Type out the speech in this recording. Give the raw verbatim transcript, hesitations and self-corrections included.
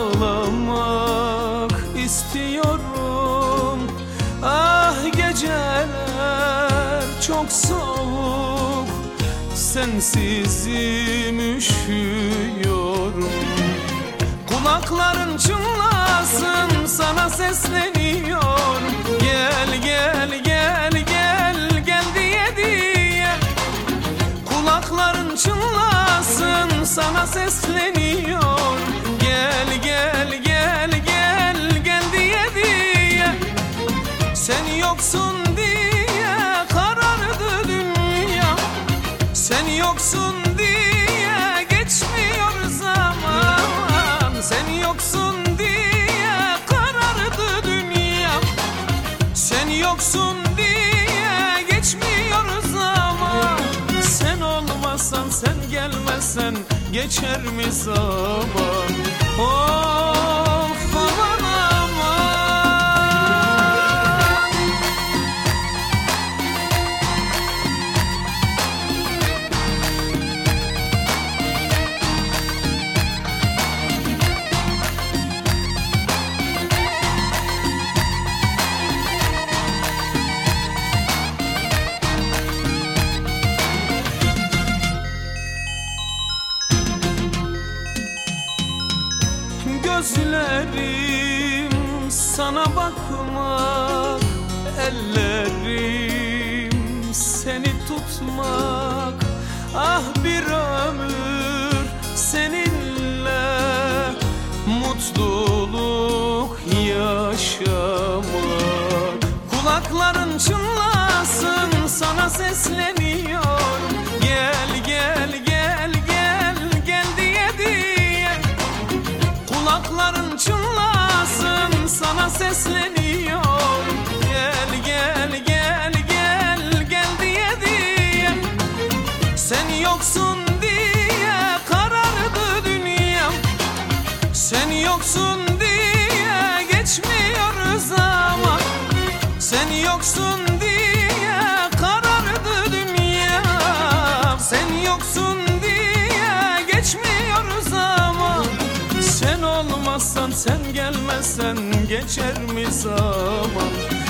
ağlamak istiyorum. Ah geceler çok soğuk, sensizim üşüyorum. Kulakların çınlasın, sana sesleniyorum. Gel gel gel gel gel diye diye. Kulakların çınlasın, sana sesleniyorum. Gel gel gel gel gel diye diye. Sen yoksun diye karardı dünya. Sen yoksun diye geçmiyor zaman. Sen yoksun diye karardı dünya. Sen yoksun diye geçmiyor zaman. Sen olmazsan, sen gelmezsen geçer mi zaman? Of aman aman. Gözlerim sana bakmak, ellerim seni tutmak. Ah bir ömür seninle mutluluk yaşamak. Kulakların çınlasın, sana sesleniyorum. Gel gel gel gel gel diye diye. Kulakların çınlasın, sana sesleniyorum. Gel gel gel gel gel diye diye. Sen yoksun diye karardı dünyam. Sen yoksun diye geçmiyor zaman. Sen yoksun diye karardı dünyam. Sen yoksun diye geçmiyor zaman. Sen olmazsan, sen gelmezsen geçer mi zaman?